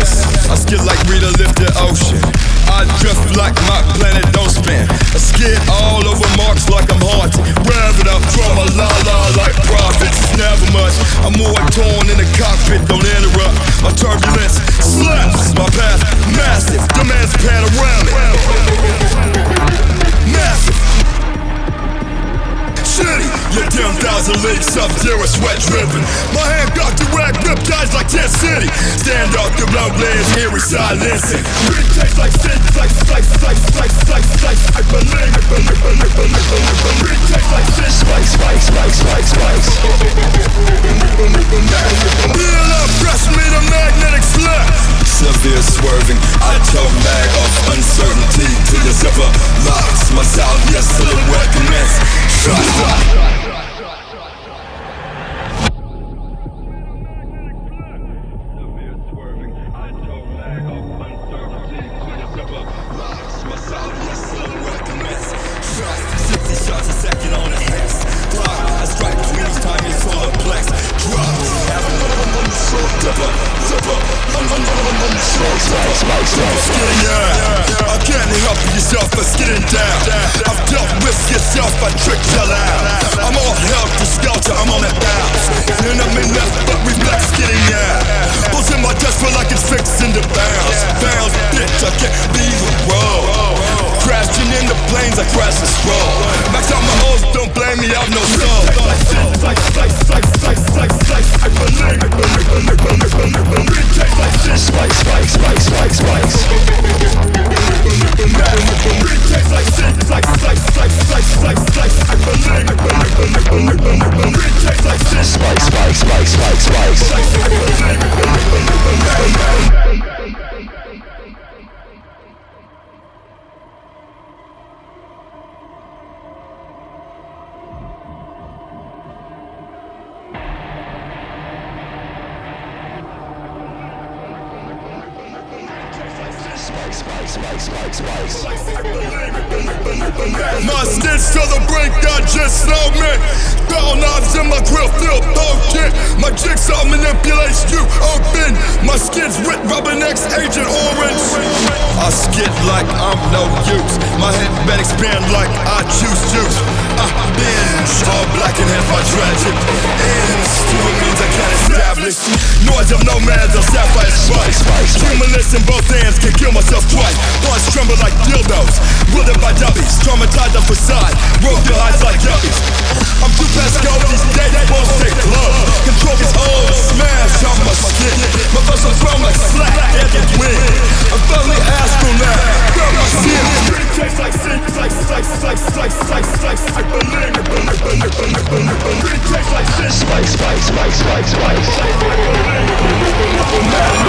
madness. I skid like Rita lifted ocean. I drift like my planet don't spin. I skid all over marks like I'm haunted. Rev it up, drama la la like prophets. It's never much. I'm more torn in the cockpit. Don't interrupt. My turbulence slaps my path. Massive, demands panoramic. Massive. Shitty, your damn 1,000 leagues, sub-zero, sweat dripping. My hand got direct, riptides like 10 City. Stand off the blood blades, eerie silencing. It tastes like sin, slice. I believe. It tastes like sin, slice. Feel up, press me the magnetic slap. Severe swerving, I choke mag off uncertainty till your zipper locks. My salvia silhouette commence. Shut. I can't help yourself by skidding down. I've dealt with yourself, I tricked you out. I'm all helter skelter, I'm on that bounce. Enemy left, but reflex skidding out. Pulls in my desk feel like it's fixing to bounce. Bounce, bitch, I can't be the road. Crashing in the planes, I crash and stroll. Max out my hoes, don't blame me, I've no soul. Slice. I believe. It tastes like shit. Slice. It tastes like shit. Slice. I believe. It tastes like shit. Slice. I believe. My stitch to the brink, that just slowed me. Bell knobs in my grill feel poking. My jigsaw manipulates you open. My skin's with Robin X Agent Orange. I skid like I'm no use. My head bed expand like I choose juice. I binge all black and half my tragic. And stupid means I can't establish. Noise of nomads on sapphire spice. Cumulus in both hands can kill myself twice. Bloods tremble like dildos. Wielded by dubbies. Traumatized the facade. Roll your eyes like yuppies. I'm too past go. These days won't stay close. Control is old. Smash on my skin. My muscles thrown like slack. Every win. I'm firmly astral now. Girl, my skin. It tastes like sin. Slice. I believe. It tastes like sin. Slice.